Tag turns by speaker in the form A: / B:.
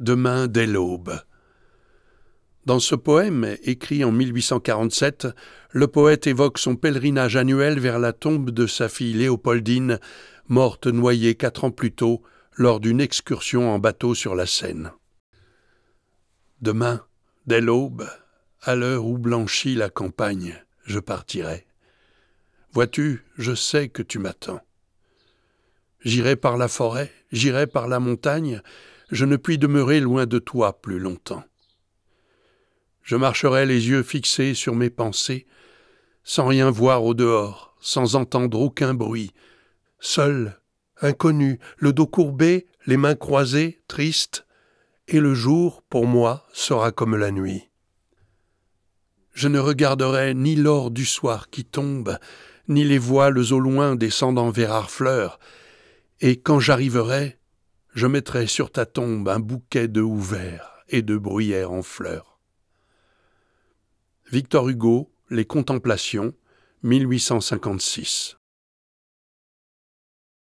A: Demain dès l'aube. Dans ce poème, écrit en 1847, le poète évoque son pèlerinage annuel vers la tombe de sa fille Léopoldine, morte noyée 4 ans plus tôt lors d'une excursion en bateau sur la Seine. Demain, dès l'aube, à l'heure où blanchit la campagne, je partirai. Vois-tu, je sais que tu m'attends. J'irai par la forêt, j'irai par la montagne, je ne puis demeurer loin de toi plus longtemps. Je marcherai les yeux fixés sur mes pensées, sans rien voir au dehors, sans entendre aucun bruit, seul, inconnu, le dos courbé, les mains croisées, triste, et le jour, pour moi, sera comme la nuit. Je ne regarderai ni l'or du soir qui tombe, ni les voiles au loin descendant vers Harfleur, et quand j'arriverai, je mettrai sur ta tombe un bouquet de houx verts et de bruyères en fleurs. Victor Hugo, Les Contemplations, 1856.